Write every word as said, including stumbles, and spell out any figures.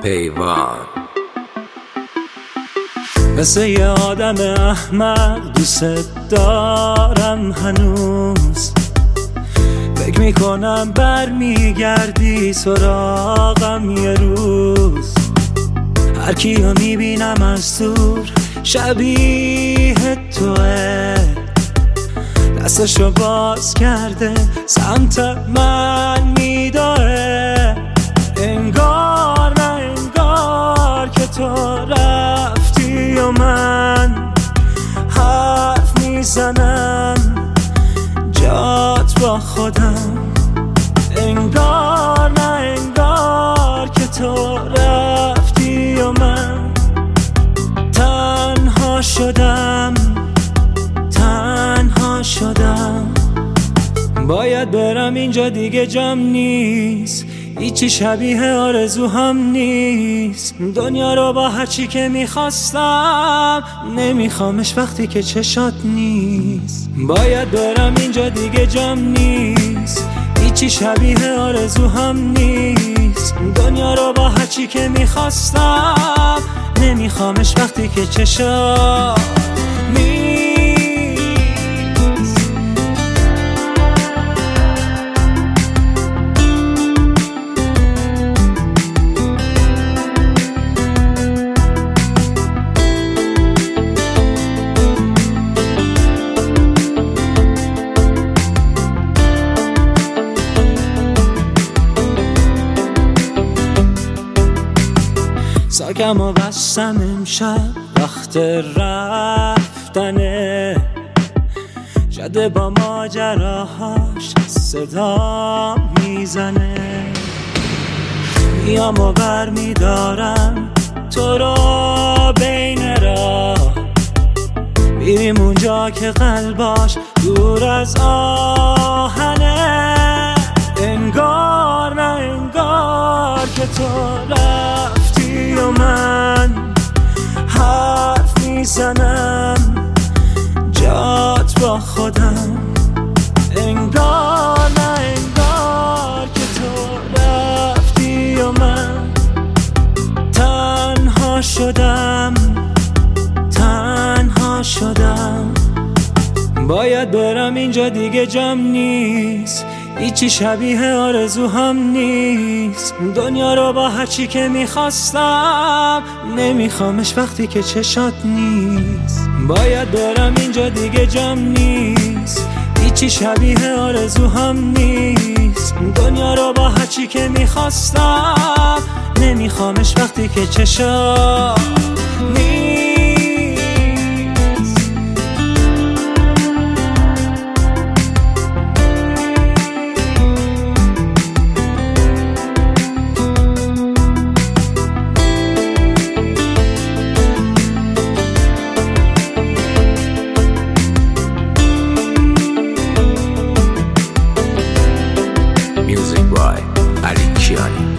پیوان مثل یه آدم احمق دوست دارم هنوز، فکر میکنم بر میگردی سراغم یه روز. هر کیو میبینم از دور شبیه توه، دستشو باز کرده سمت من میداره، انگار نه انگار که تو رفتی و من حرف میزنم جات با خودم، انگار نه انگار که تو رفتی و من تنها شدم تنها شدم. باید برم اینجا دیگه جام نیست، هیچی شبیه آرزو هم نیست. دنیا رو با هرچی که میخواستم نمیخوامش وقتی که چشات نیست. باید برم اینجا دیگه جام نیست، هیچی شبیه آرزو هم نیست. دنیا رو با هرچی که میخواستم نمیخوامش وقتی که چشات نیست. ساکم و بستم امشب وقت رفتنه، جاده با ماجراهاش صدا میزنه. میام و بر میدارم تو رو بین راه، میریم اونجا که قلباش دور از آهنه، انگار نه انگار که تو رفتی و من حرف میزنم جات با خودم، انگار نه انگار که تو رفتی و من تنها شدم تنها شدم. باید برم اینجا دیگه جام نیست، هیچی شبیه آرزو هم نیست. دنیا رو با هرچی که میخواستم نمیخوامش وقتی که چشات نیست. باید برم اینجا دیگه جام نیست، هیچی شبیه آرزو هم نیست. دنیا رو با هرچی که میخواستم نمیخوامش وقتی که چشات نیست. Music by Ali Kiani.